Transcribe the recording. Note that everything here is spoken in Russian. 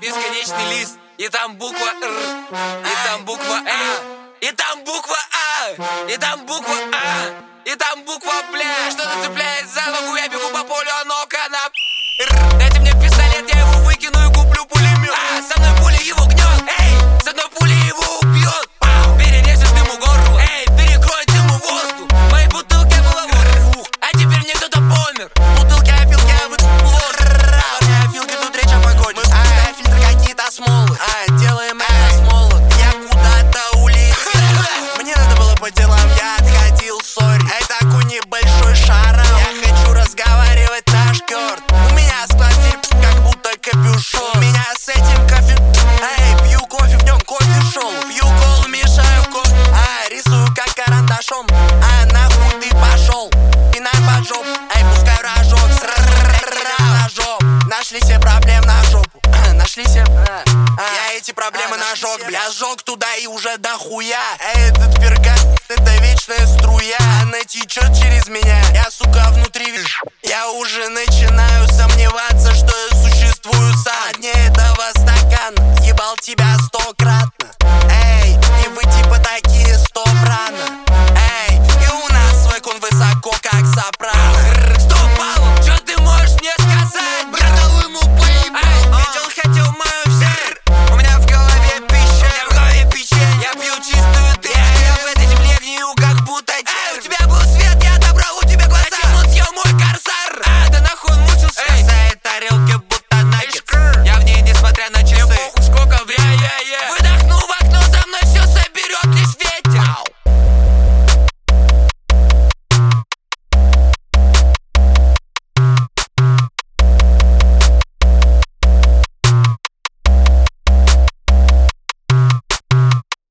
бесконечный лист. И там буква Р, и там буква А, и там буква А, и там буква А, и там буква Бля. Что-то цепляет за ногу, я бегу по полю, а ну-ка на Дайте мне пистолет, я его выкину и куплю пулемет. Со мной пуля его гнет, эй, с одной пулей его убьет. Перережет ему горло, эй, перекроет ему воздух. В моей бутылке было воздух, а теперь мне кто-то помер. Бутылки, опилки, а вы опилки, тут речь о погоде. Фильтры какие-то смолы, делаем это с молот. Я куда-то улетел, мне надо было по делам, я отходил, сори. Эй, такой небольшой шаром, я хочу разговаривать наш кёрт. У меня склад как будто капюшон. У меня с этим кофе, эй, пью кофе, в нем кофе шел. Пью колу, мешаю кофе, рисую как карандашом. Нахуй ты пошел, пинай под жопу, эй, пускай рожок, на жопу. Нашли все проблем на жопу, нашли все, я эти проблемы нажег, бля, сжег туда и уже дохуя. Эй, этот перга, это вечная струя, она течет через меня, я, сука, внутри, я уже начинаю сомневаться, что я существую.